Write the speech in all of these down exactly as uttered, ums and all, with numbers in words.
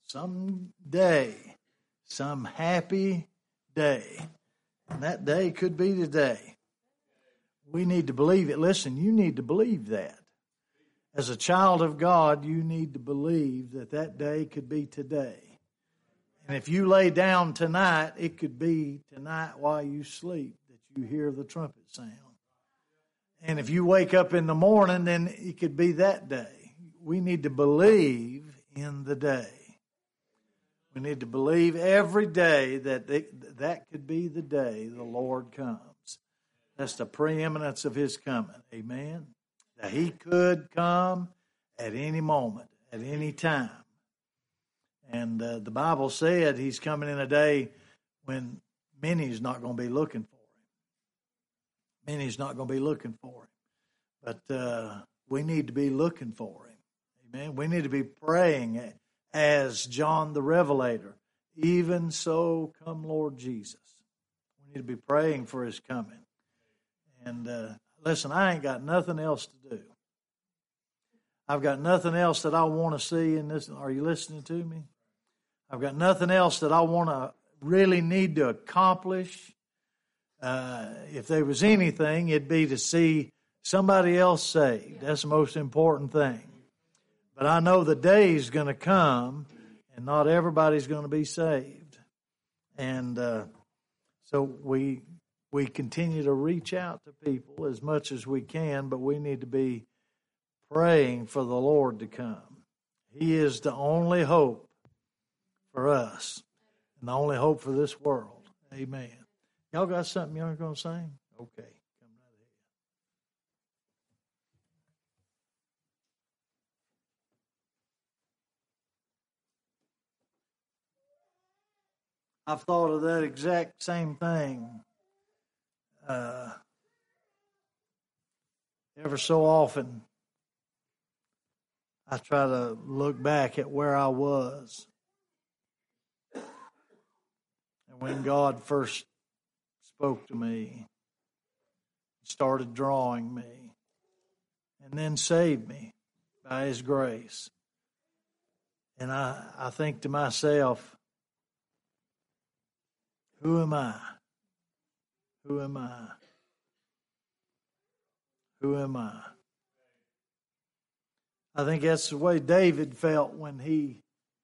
someday, some happy day. And that day could be today. We need to believe it. Listen, you need to believe that. As a child of God, you need to believe that that day could be today. And if you lay down tonight, it could be tonight while you sleep that you hear the trumpet sound. And if you wake up in the morning, then it could be that day. We need to believe in the day. We need to believe every day that they, that could be the day the Lord comes. That's the preeminence of His coming. Amen. That He could come at any moment, at any time. And uh, the Bible said He's coming in a day when many's not going to be looking for Him. Many's not going to be looking for Him. But uh, we need to be looking for Him. Amen. We need to be praying as John the Revelator. Even so, come Lord Jesus. We need to be praying for His coming. And uh, listen, I ain't got nothing else to do. I've got nothing else that I want to see in this. Are you listening to me? I've got nothing else that I want to really need to accomplish. Uh, if there was anything, it'd be to see somebody else saved. That's the most important thing. But I know the day is going to come, and not everybody's going to be saved. And uh, so we we continue to reach out to people as much as we can, but we need to be praying for the Lord to come. He is the only hope for us and the only hope for this world. Amen. Y'all got something y'all going to sing? Okay. Come right ahead. I've thought of that exact same thing uh, ever so often. I try to look back at where I was and when God first spoke to me, started drawing me, and then saved me by His grace. And I, I think to myself, who am I? Who am I? Who am I? I think that's the way David felt when he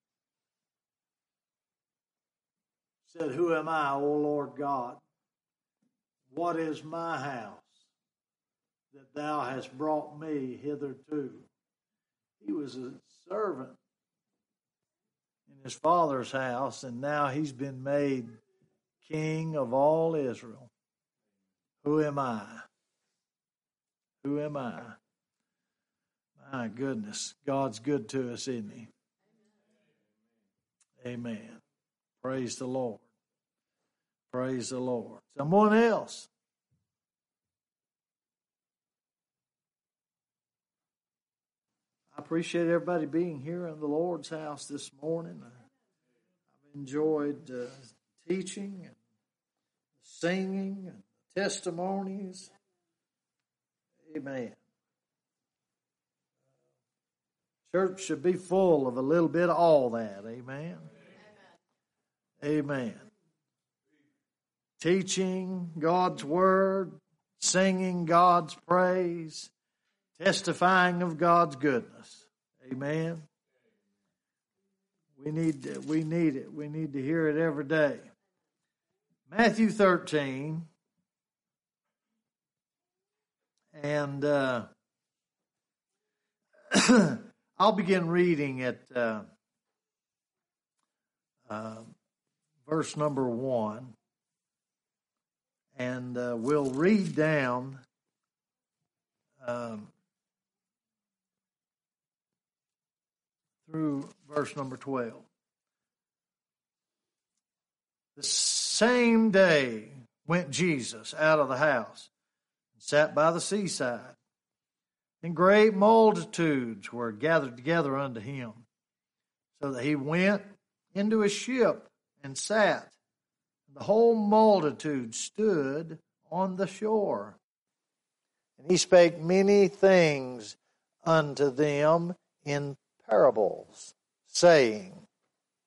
said, who am I, O Lord God? What is my house that thou hast brought me hitherto? He was a servant in his father's house, and now he's been made king of all Israel. Who am I? Who am I? My goodness, God's good to us, isn't He? Amen. Praise the Lord. Praise the Lord. Someone else. I appreciate everybody being here in the Lord's house this morning. I've enjoyed uh, teaching and singing and testimonies. Amen. Church should be full of a little bit of all that. Amen. Amen. Amen. Teaching God's word, singing God's praise, testifying of God's goodness. Amen. We need we need it. We need to hear it every day. Matthew thirteen, and uh, I'll begin reading at uh, uh, verse number one, and uh, we'll read down um, through verse number twelve. The same day went Jesus out of the house and sat by the seaside. And great multitudes were gathered together unto him, so that he went into a ship and sat. The whole multitude stood on the shore. And he spake many things unto them in parables, saying,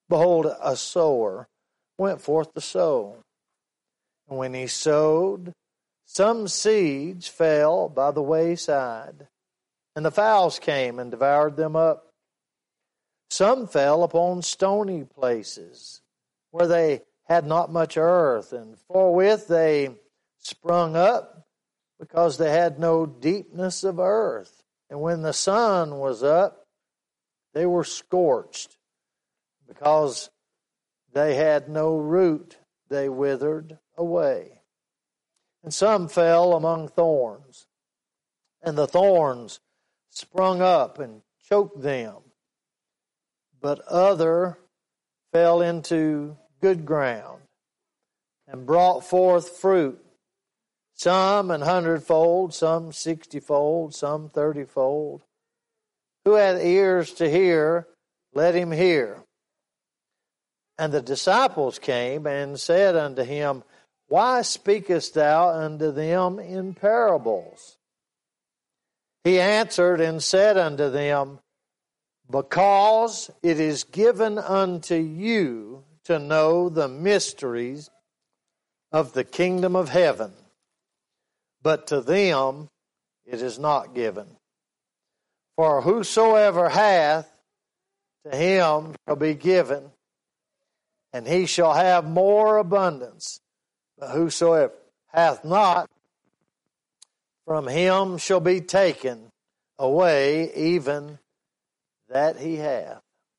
behold, a sower went forth to sow. And when he sowed, some seeds fell by the wayside, and the fowls came and devoured them up. Some fell upon stony places, where they had not much earth, and forthwith they sprung up, because they had no deepness of earth. And when the sun was up, they were scorched, because they had no root, they withered away. And some fell among thorns, and the thorns sprung up and choked them. But other fell into good ground, and brought forth fruit, some an hundredfold, some sixtyfold, some thirtyfold. Who hath ears to hear, let him hear. And the disciples came and said unto him, Why speakest thou unto them in parables? He answered and said unto them, Because it is given unto you to know the mysteries of the kingdom of heaven, but to them it is not given. For whosoever hath, to him shall be given, and he shall have more abundance. But whosoever hath not, from him shall be taken away even that he hath.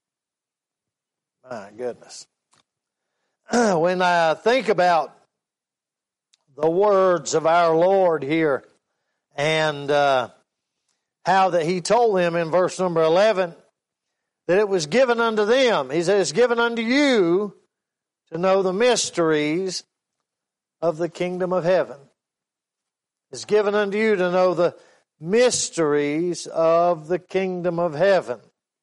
My goodness. When I think about the words of our Lord here, and uh, how that he told them in verse number eleven, that it was given unto them. He said, it's given unto you to know the mysteries of the kingdom of heaven. It's given unto you to know the mysteries of the kingdom of heaven.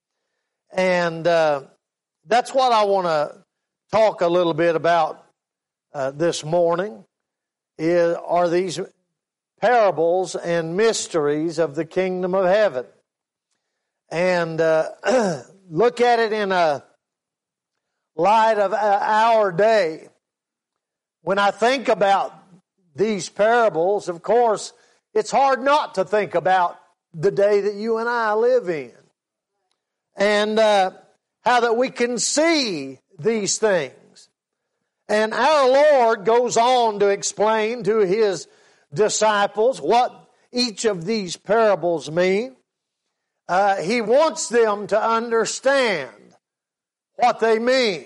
And uh, that's what I want to talk a little bit about uh, this morning, is, are these parables and mysteries of the kingdom of heaven. And uh, look at it in a light of our day. When I think about these parables, of course, it's hard not to think about the day that you and I live in. And uh, how that we can see these things. And our Lord goes on to explain to His disciples what each of these parables mean. Uh, he wants them to understand what they mean,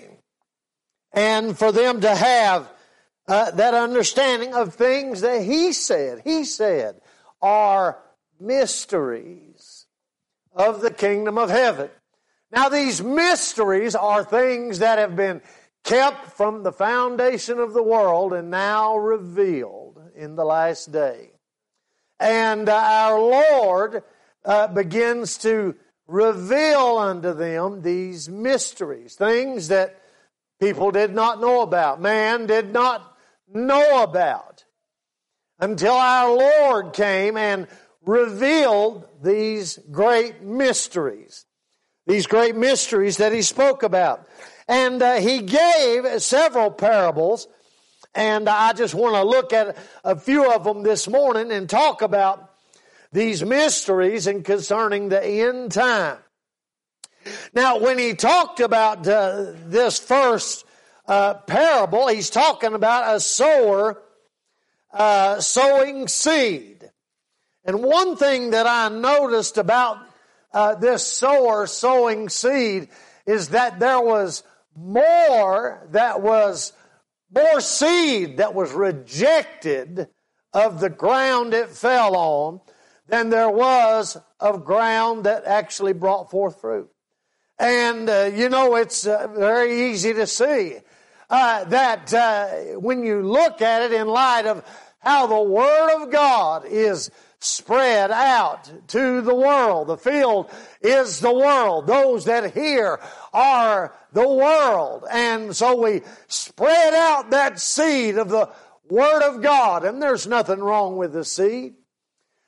and for them to have uh, that understanding of things that He said, He said, are mysteries of the kingdom of heaven. Now, these mysteries are things that have been kept from the foundation of the world and now revealed in the last day. And uh, our Lord uh, begins to reveal unto them these mysteries, things that people did not know about, man did not know about, until our Lord came and revealed these great mysteries, these great mysteries that He spoke about. And uh, He gave several parables, and I just want to look at a few of them this morning and talk about these mysteries and concerning the end time. Now, when He talked about uh, this first uh, parable, He's talking about a sower uh, sowing seed. And one thing that I noticed about uh, this sower sowing seed is that there was more that was more seed that was rejected of the ground it fell on than there was of ground that actually brought forth fruit. And, uh, you know, it's uh, very easy to see uh, that uh, when you look at it in light of how the Word of God is spread out to the world. The field is the world. Those that hear are the world. And so we spread out that seed of the Word of God. And there's nothing wrong with the seed.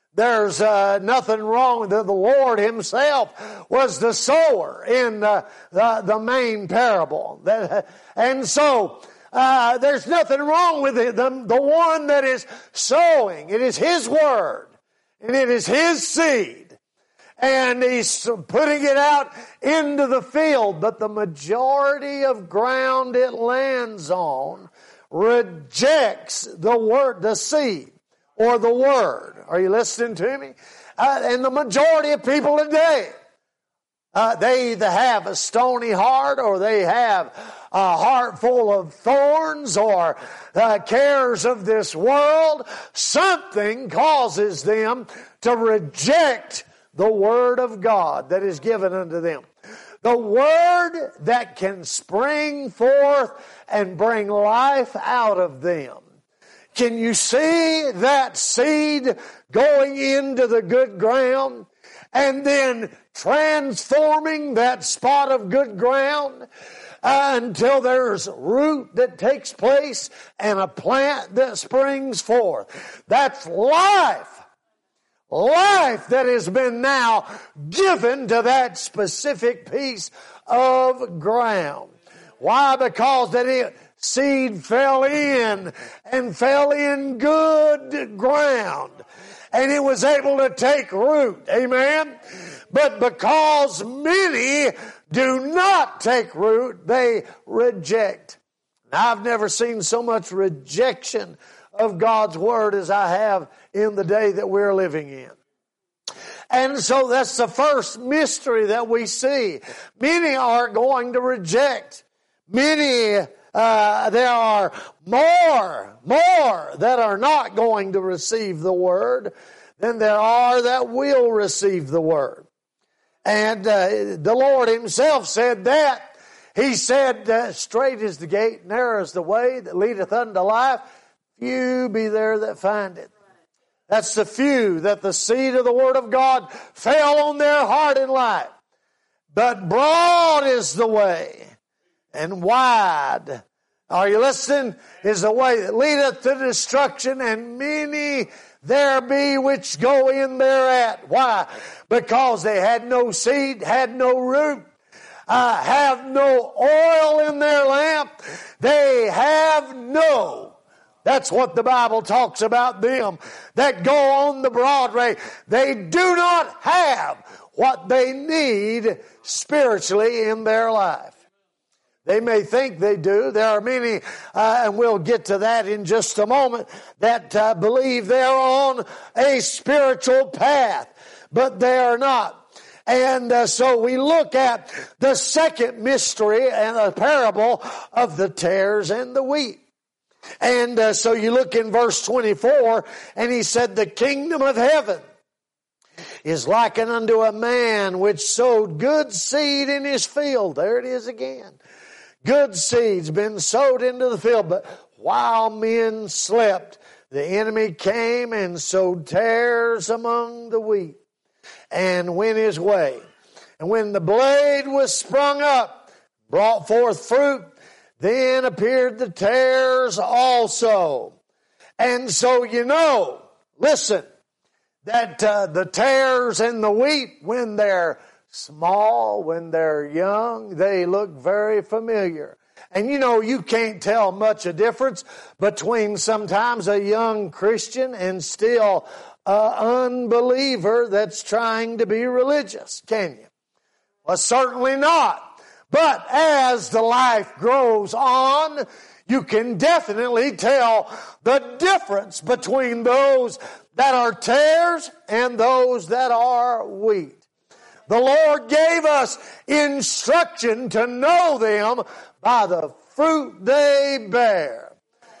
There's uh, nothing wrong with it. The Lord himself was the sower in uh, the, the main parable. That, and so uh, there's nothing wrong with it. The, the one that is sowing, it is his word and it is his seed. And he's putting it out into the field. But the majority of ground it lands on rejects the word, the seed, or the word. Are you listening to me? Uh, and the majority of people today, uh, they either have a stony heart, or they have a heart full of thorns, or uh, cares of this world. Something causes them to reject the word of God that is given unto them. The word that can spring forth and bring life out of them. Can you see that seed going into the good ground and then transforming that spot of good ground uh, until there's root that takes place and a plant that springs forth? That's life. Life that has been now given to that specific piece of ground. Why? Because that it, seed fell in and fell in good ground. And it was able to take root. Amen? But because many do not take root, they reject. Now, I've never seen so much rejection of God's word as I have in the day that we're living in. And so that's the first mystery that we see. Many are going to reject. Many, uh, there are more, more that are not going to receive the word than there are that will receive the word. And uh, the Lord himself said that. He said, uh, straight is the gate, narrow is the way that leadeth unto life. Few be there that find it. That's the few that the seed of the word of God fell on their heart in life. But broad is the way, and wide, are you listening, is the way that leadeth to destruction, and many there be which go in thereat. Why? Because they had no seed, had no root, uh, have no oil in their lamp. They have no. That's what the Bible talks about them that go on the broad way. They do not have what they need spiritually in their life. They may think they do. There are many, uh, and we'll get to that in just a moment, that uh, believe they're on a spiritual path, but they are not. And uh, so we look at the second mystery and the parable of the tares and the wheat. And uh, so you look in verse twenty-four, and he said, the kingdom of heaven is likened unto a man which sowed good seed in his field. There it is again. Good seed's been sowed into the field, but while men slept, the enemy came and sowed tares among the wheat and went his way. And when the blade was sprung up, brought forth fruit, then appeared the tares also. And so you know, listen, that uh, the tares and the wheat, when they're small, when they're young, they look very familiar. And you know, you can't tell much a difference between sometimes a young Christian and still an unbeliever that's trying to be religious, can you? Well, certainly not. But as the life grows on, you can definitely tell the difference between those that are tares and those that are wheat. The Lord gave us instruction to know them by the fruit they bear.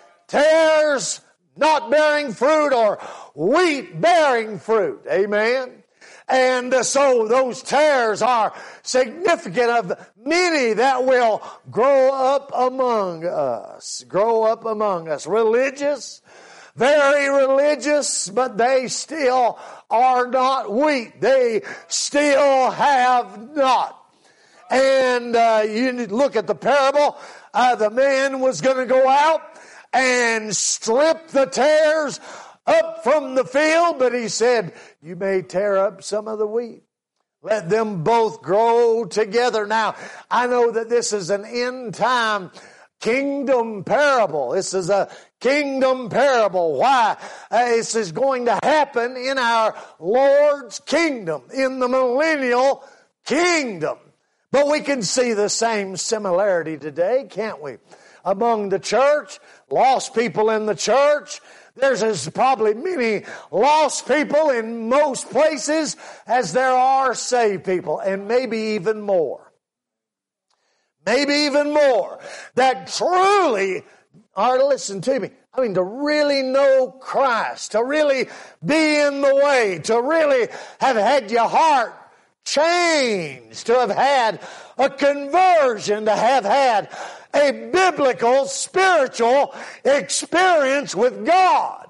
Tares not bearing fruit, or wheat bearing fruit. Amen. And so those tares are significant of many that will grow up among us. Grow up among us. Religious, very religious, but they still are not wheat. They still have not. And uh, you look at the parable. Uh, the man was going to go out and strip the tares up from the field, but he said, you may tear up some of the wheat. Let them both grow together. Now, I know that this is an end time kingdom parable. This is a kingdom parable. Why? Uh, this is going to happen in our Lord's kingdom, in the millennial kingdom. But we can see the same similarity today, can't we? Among the church, lost people in the church. There's as probably many lost people in most places as there are saved people, and maybe even more. Maybe even more. That truly are, listen to me, I mean, to really know Christ, to really be in the way, to really have had your heart changed, to have had a conversion, to have had a biblical, spiritual experience with God.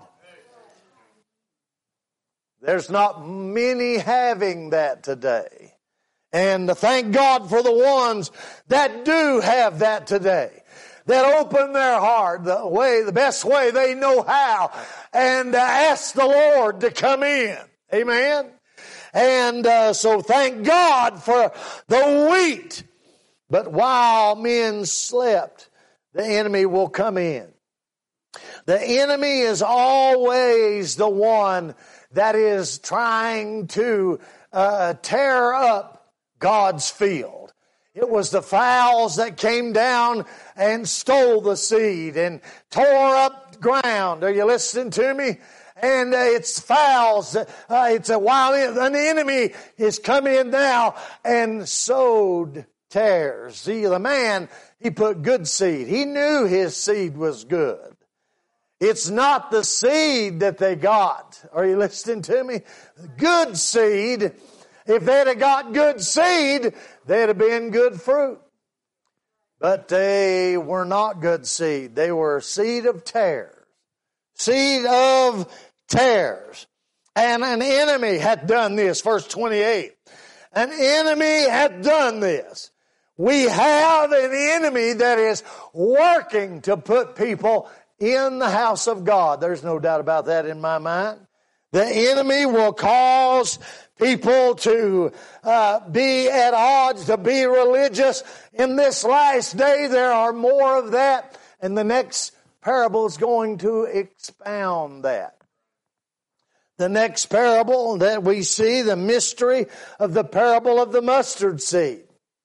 There's not many having that today. And thank God for the ones that do have that today, that open their heart the way, the best way they know how, and uh, ask the Lord to come in. Amen. And uh, so thank God for the wheat. But while men slept, the enemy will come in. The enemy is always the one that is trying to uh, tear up God's field. It was the fowls that came down and stole the seed and tore up ground. Are you listening to me? And uh, it's fowls. Uh, it's a wild. An enemy is coming in now and sowed tares. See, the man, he put good seed. He knew his seed was good. It's not the seed that they got. Are you listening to me? Good seed. If they'd have got good seed, they'd have been good fruit. But they were not good seed. They were seed of tares. Seed of tares. And an enemy had done this. Verse twenty-eight. An enemy had done this. We have an enemy that is working to put people in the house of God. There's no doubt about that in my mind. The enemy will cause people to uh, be at odds, to be religious. In this last day, there are more of that. And the next parable is going to expound that. The next parable that we see, the mystery of the parable of the mustard seed.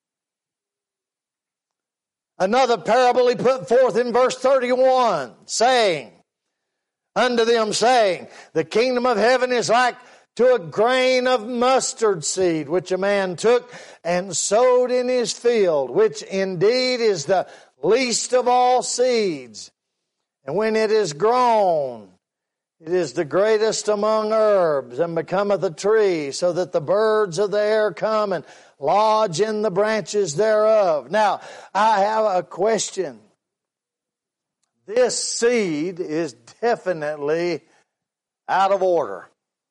Another parable he put forth in verse thirty-one, saying, unto them saying, the kingdom of heaven is like to a grain of mustard seed, which a man took and sowed in his field, which indeed is the least of all seeds. And when it is grown, it is the greatest among herbs, and becometh a tree, so that the birds of the air come and lodge in the branches thereof. Now, I have a question. This seed is definitely out of order.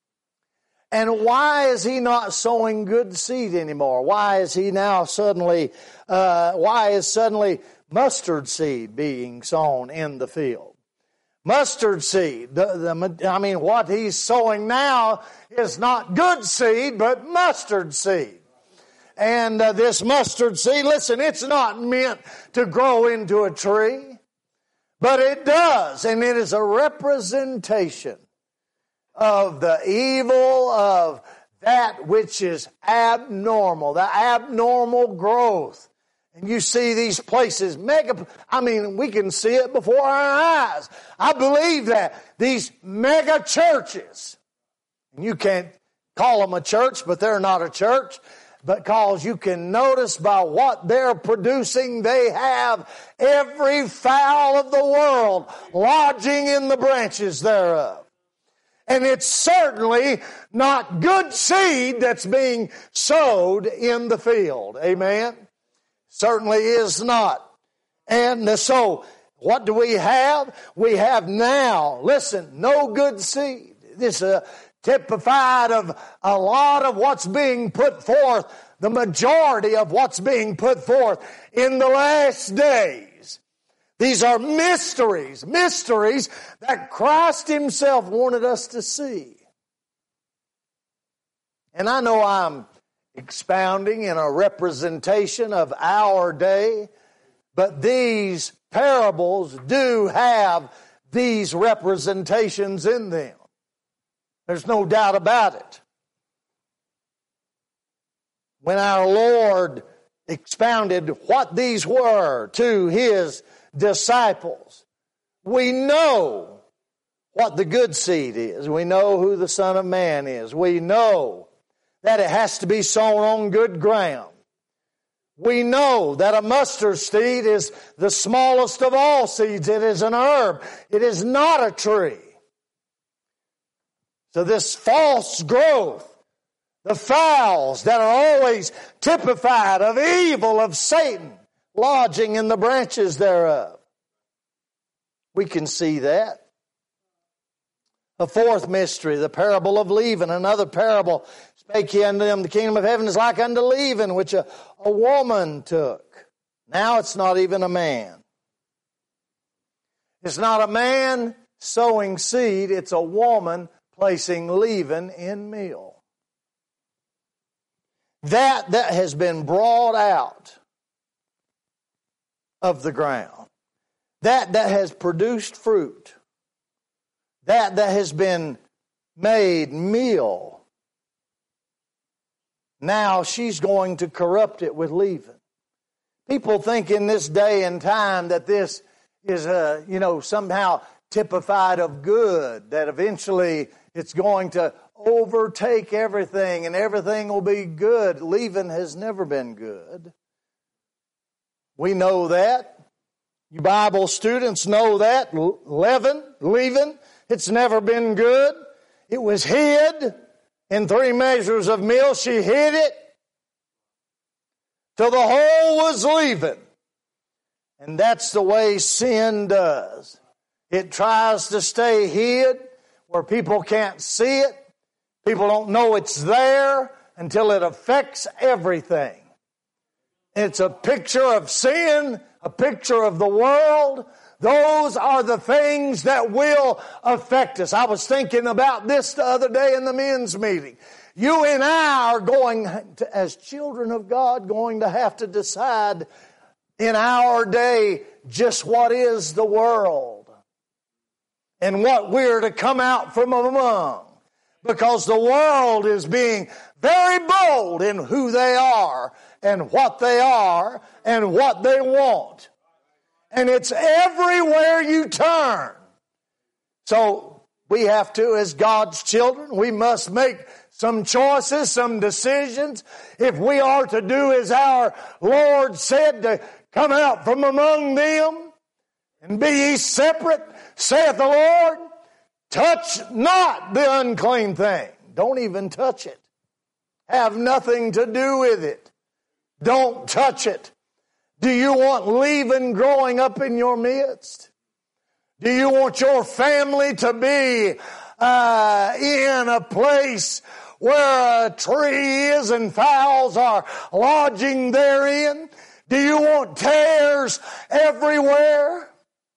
And why is he not sowing good seed anymore? Why is he now suddenly, uh, why is suddenly mustard seed being sown in the field? Mustard seed. The, the, I mean, what he's sowing now is not good seed, but mustard seed. And uh, this mustard seed, listen, it's not meant to grow into a tree, but it does. And it is a representation of the evil of that which is abnormal, the abnormal growth. And you see these places, mega, I mean, we can see it before our eyes. I believe that. These mega churches, and you can't call them a church, but they're not a church, because you can notice by what they're producing, they have every fowl of the world lodging in the branches thereof. And it's certainly not good seed that's being sowed in the field. Amen? Certainly is not. And so, what do we have? We have now, listen, no good seed. This is a typified of a lot of what's being put forth, the majority of what's being put forth in the last days. These are mysteries, mysteries that Christ himself wanted us to see. And I know I'm expounding in a representation of our day, but these parables do have these representations in them. There's no doubt about it. When our Lord expounded what these were to his disciples, we know what the good seed is. We know who the Son of Man is. We know that it has to be sown on good ground. We know that a mustard seed is the smallest of all seeds. It is an herb. It is not a tree. So this false growth, the fowls that are always typified of evil, of Satan, lodging in the branches thereof. We can see that. A fourth mystery, the parable of leaven. Another parable, spake he unto them, the kingdom of heaven is like unto leaven, which a, a woman took. Now it's not even a man. It's not a man sowing seed, it's a woman placing leaven in meal. That that has been brought out of the ground. That that has produced fruit. That that has been made meal. Now she's going to corrupt it with leaven. People think in this day and time that this is, uh, you know, somehow typified of good, that eventually it's going to overtake everything and everything will be good. Leaven has never been good. We know that. You Bible students know that. Leaven, leaven, it's never been good. It was hid in three measures of meal. She hid it till the whole was leaven. And that's the way sin does. It tries to stay hid where people can't see it. People don't know it's there until it affects everything. It's a picture of sin, a picture of the world. Those are the things that will affect us. I was thinking about this the other day in the men's meeting. You and I are going, to, as children of God, going to have to decide in our day just what is the world and what we're to come out from among. Because the world is being very bold in who they are and what they are and what they want. And it's everywhere you turn. So we have to, as God's children, we must make some choices, some decisions. If we are to do as our Lord said, to come out from among them and be ye separate, saith the Lord, touch not the unclean thing. Don't even touch it. Have nothing to do with it. Don't touch it. Do you want leaven growing up in your midst? Do you want your family to be uh, in a place where a tree is and fowls are lodging therein? Do you want tares everywhere?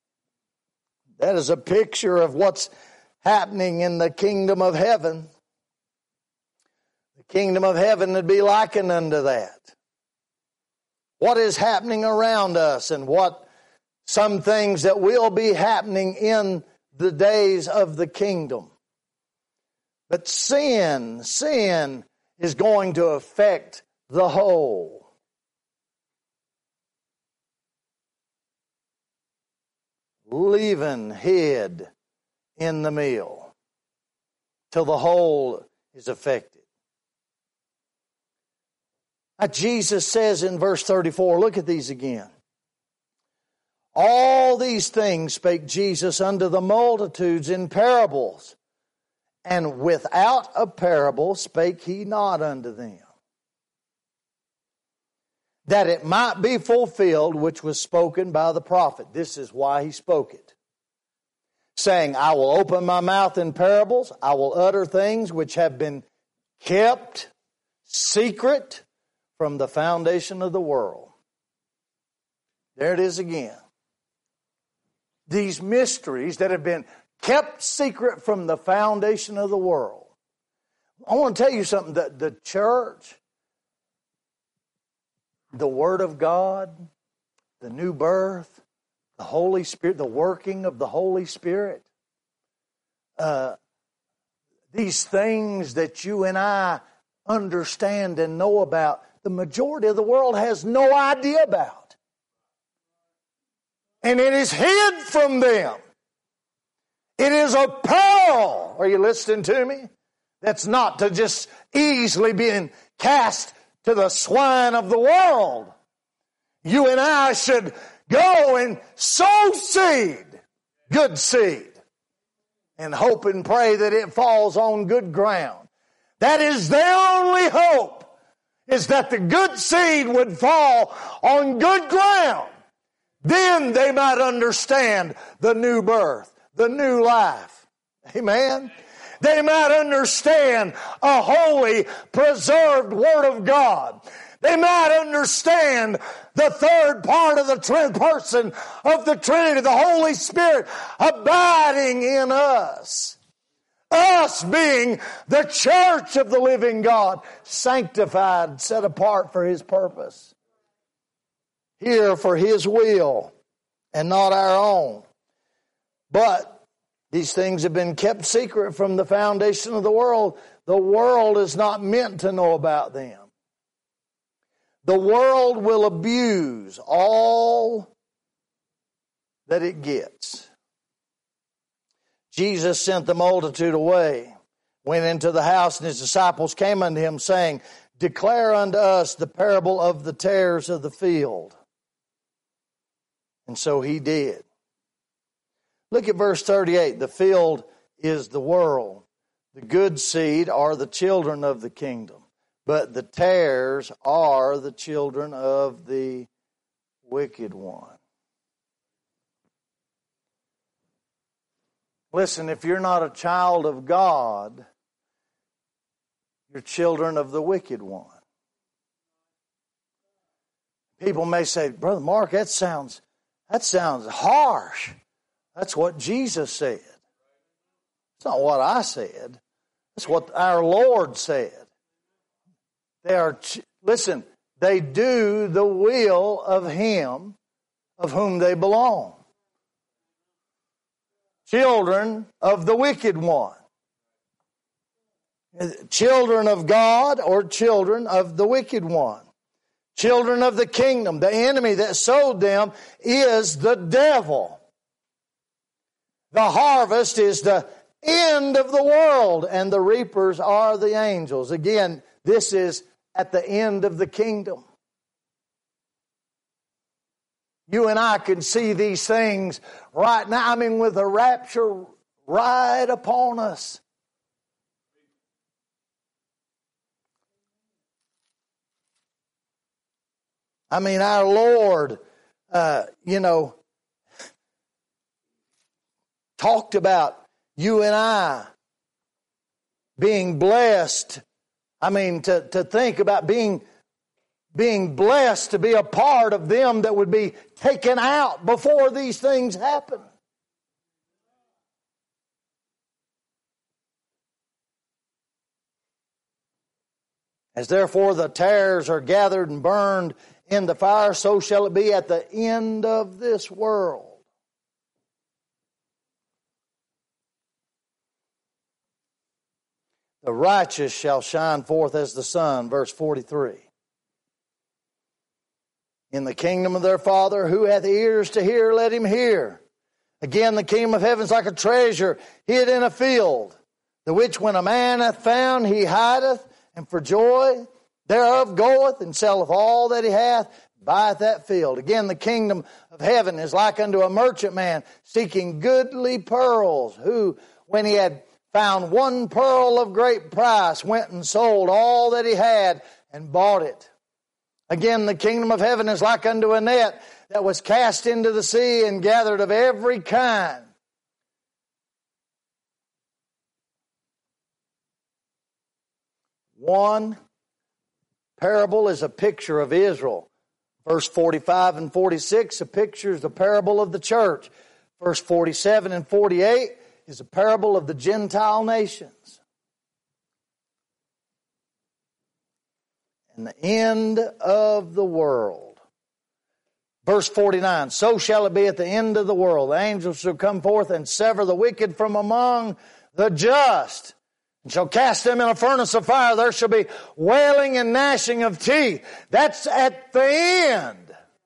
That is a picture of what's happening in the kingdom of heaven. The kingdom of heaven would be likened unto that. What is happening around us and what some things that will be happening in the days of the kingdom. But sin, sin is going to affect the whole. Leaven hid in the meal till the whole is affected. Now Jesus says in verse thirty-four, look at these again. All these things spake Jesus unto the multitudes in parables, and without a parable spake he not unto them, that it might be fulfilled which was spoken by the prophet. This is why he spoke it, saying, I will open my mouth in parables, I will utter things which have been kept secret from the foundation of the world. There it is again. these mysteries that have been kept secret from the foundation of the world. I want to tell you something, that the church, the Word of God, the new birth, the Holy Spirit, the working of the Holy Spirit, uh, these things that you and I understand and know about, the majority of the world has no idea about. And it is hid from them. It is a pearl, are you listening to me? That's not to just easily being cast to the swine of the world. You and I should go and sow seed, good seed, and hope and pray that it falls on good ground. That is their only hope, is that the good seed would fall on good ground. Then they might understand the new birth, the new life. Amen? They might understand a holy, preserved Word of God. They might understand the third part of the trin- person of the Trinity, the Holy Spirit abiding in us. Us being the church of the living God, sanctified, set apart for His purpose. Here for His will and not our own. But these things have been kept secret from the foundation of the world. The world is not meant to know about them. The world will abuse all that it gets. Jesus sent the multitude away, went into the house, and His disciples came unto Him, saying, Declare unto us the parable of the tares of the field. And so He did. Look at verse thirty-eight. The field is the world. The good seed are the children of the kingdom. But the tares are the children of the wicked one. Listen, if you're not a child of God, you're children of the wicked one. People may say, Brother Mark, that sounds, that sounds harsh. That's what Jesus said. It's not what I said. It's what our Lord said. They are, listen, they do the will of Him of whom they belong. Children of the wicked one. Children of God or children of the wicked one. Children of the kingdom. The enemy that sowed them is the devil. The harvest is the end of the world, and the reapers are the angels. Again, this is at the end of the kingdom. You and I can see these things right now. I mean, with the rapture right upon us. I mean, our Lord, uh, you know, talked about you and I being blessed. I mean, to, to think about being, being blessed to be a part of them that would be taken out before these things happen. As therefore the tares are gathered and burned in the fire, so shall it be at the end of this world. The righteous shall shine forth as the sun, verse forty-three. In the kingdom of their Father, who hath ears to hear, let him hear. Again, the kingdom of heaven is like a treasure hid in a field, the which when a man hath found, he hideth, and for joy thereof goeth and selleth all that he hath, buyeth that field. Again, the kingdom of heaven is like unto a merchantman seeking goodly pearls, who, when he had found one pearl of great price, went and sold all that he had and bought it. Again, the kingdom of heaven is like unto a net that was cast into the sea and gathered of every kind. One parable is a picture of Israel. Verse forty-five and forty-six, a picture is the parable of the church. Verse forty-seven and forty-eight is a parable of the Gentile nations. And the end of the world. Verse forty-nine, so shall it be at the end of the world. The angels shall come forth and sever the wicked from among the just, and shall cast them in a furnace of fire. There shall be wailing and gnashing of teeth. That's at the end.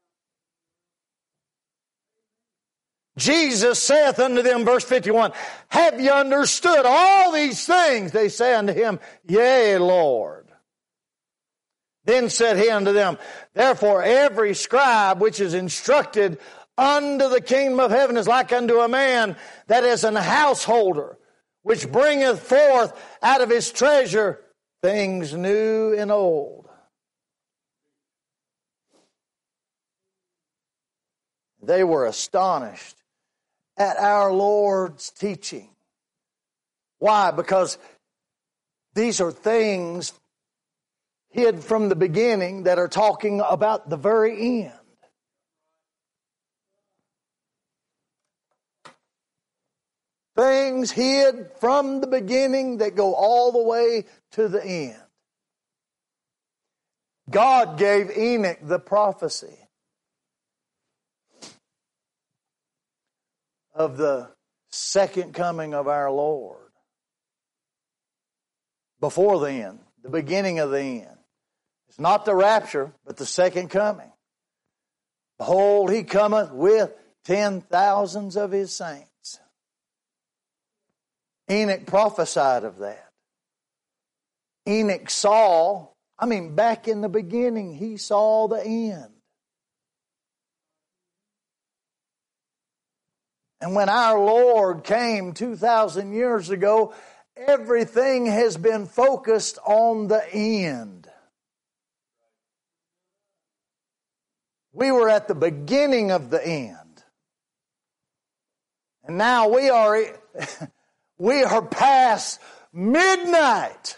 Jesus saith unto them, verse fifty-one, have ye understood all these things? They say unto him, yea, Lord. Then said he unto them, therefore every scribe which is instructed unto the kingdom of heaven is like unto a man that is an householder, which bringeth forth out of his treasure things new and old. They were astonished at our Lord's teaching. Why? Because these are things hid from the beginning that are talking about the very end. Things hid from the beginning that go all the way to the end. God gave Enoch the prophecy of the second coming of our Lord. Before the end, the beginning of the end. It's not the rapture, but the second coming. Behold, he cometh with ten thousands of his saints. Enoch prophesied of that. Enoch saw, I mean, back in the beginning, he saw the end. And when our Lord came two thousand years ago, everything has been focused on the end. We were at the beginning of the end. And now we are, we are past midnight.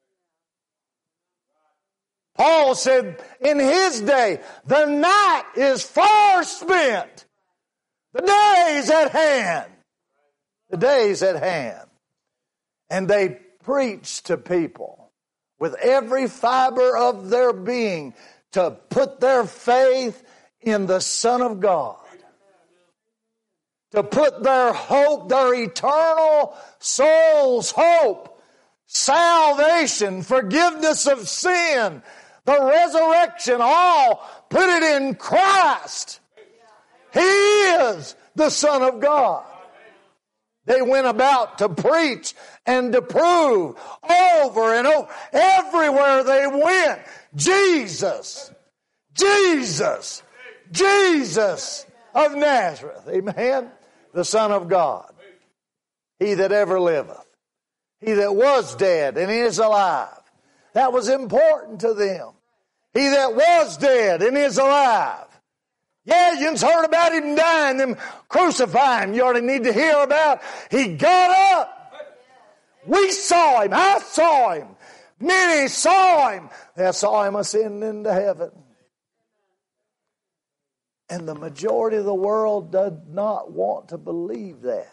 Paul said in his day, the night is far spent. The day is at hand. The day is at hand. And they preach to people with every fiber of their being to put their faith in the Son of God. To put their hope, their eternal soul's hope, salvation, forgiveness of sin, the resurrection, all put it in Christ. He is the Son of God. They went about to preach and to prove over and over. Everywhere they went, Jesus, Jesus, Jesus of Nazareth. Amen. The Son of God. He that ever liveth. He that was dead and is alive. That was important to them. He that was dead and is alive. Yeah, you heard about him dying, them crucifying. You ought to need to hear about. He got up. We saw him. I saw him. Many saw him. They saw him ascend into heaven. And the majority of the world does not want to believe that.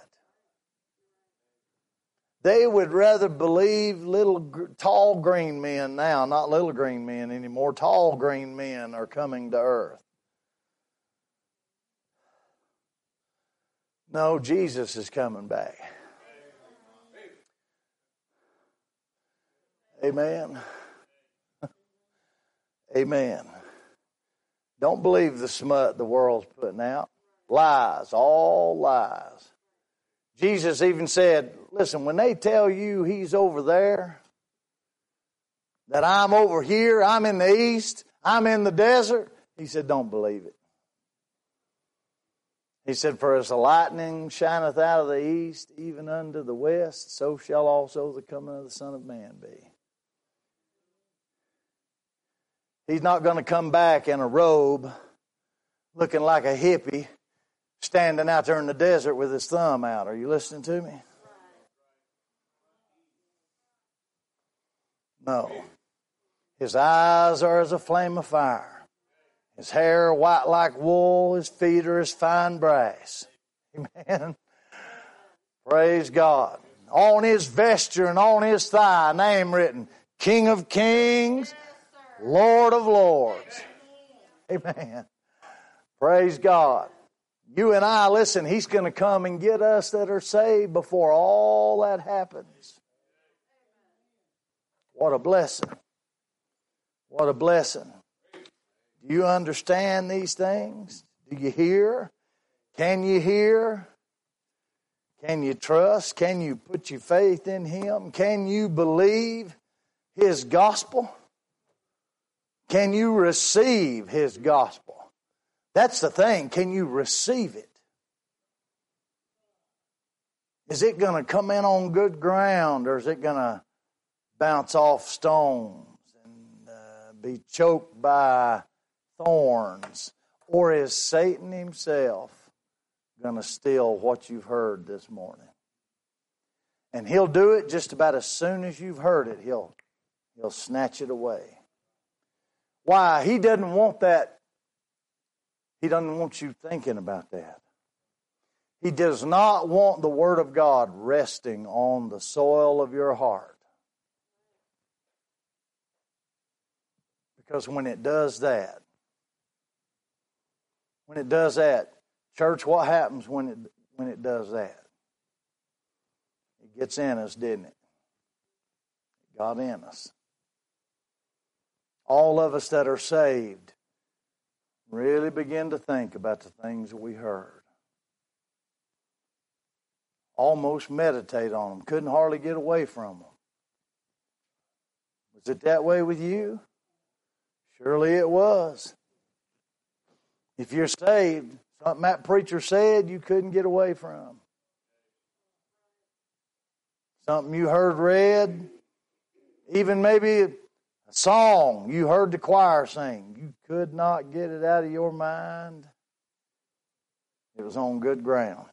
They would rather believe little tall green men now, not little green men anymore. Tall green men are coming to earth. No, Jesus is coming back. Amen. Amen. Don't believe the smut the world's putting out. Lies, all lies. Jesus even said, listen, when they tell you he's over there, that I'm over here, I'm in the east, I'm in the desert, he said, don't believe it. He said, for as the lightning shineth out of the east, even unto the west, so shall also the coming of the Son of Man be. He's not going to come back in a robe, looking like a hippie, standing out there in the desert with his thumb out. Are you listening to me? No. His eyes are as a flame of fire. His hair white like wool. His feet are as fine brass. Amen. Praise God. On his vesture and on his thigh, a name written, King of Kings, Lord of Lords. Amen. Praise God. You and I, listen, he's going to come and get us that are saved before all that happens. What a blessing. What a blessing. Do you understand these things? Do you hear? Can you hear? Can you trust? Can you put your faith in him? Can you believe his gospel? Can you receive his gospel? That's the thing. Can you receive it? Is it going to come in on good ground, or is it going to bounce off stones and uh, be choked by thorns? Or is Satan himself going to steal what you've heard this morning? And he'll do it just about as soon as you've heard it. He'll, he'll snatch it away. Why? He doesn't want that. He doesn't want you thinking about that. He does not want the Word of God resting on the soil of your heart. Because when it does that, when it does that, church, what happens when it when it does that? It gets in us, didn't it? It got in us. All of us that are saved really begin to think about the things that we heard. Almost meditate on them. Couldn't hardly get away from them. Was it that way with you? Surely it was. If you're saved, something that preacher said you couldn't get away from. Something you heard read, even maybe a song you heard the choir sing. You could not get it out of your mind. It was on good ground.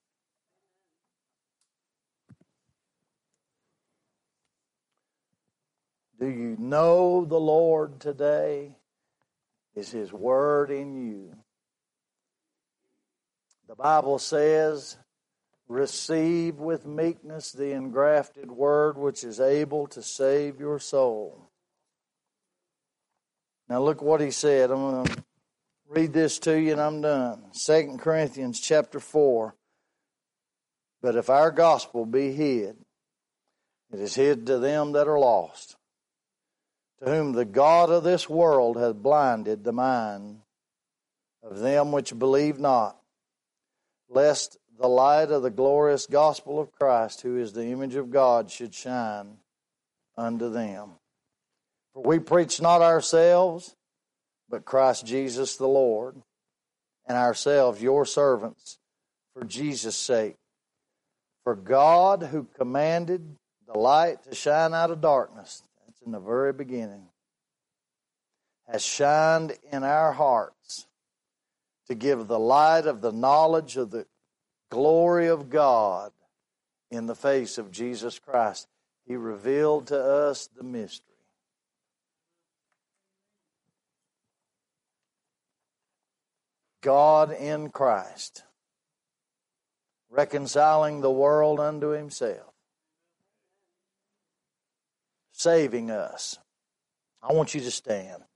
Do you know the Lord today? Is His Word in you? The Bible says, receive with meekness the engrafted Word which is able to save your soul. Now look what he said. I'm going to read this to you and I'm done. Second Corinthians chapter four. But if our gospel be hid, it is hid to them that are lost, to whom the God of this world hath blinded the mind of them which believe not, lest the light of the glorious gospel of Christ, who is the image of God, should shine unto them. For we preach not ourselves, but Christ Jesus the Lord, and ourselves your servants for Jesus' sake. For God, who commanded the light to shine out of darkness, that's in the very beginning, has shined in our hearts to give the light of the knowledge of the glory of God in the face of Jesus Christ. He revealed to us the mystery. God in Christ, reconciling the world unto Himself, saving us. I want you to stand.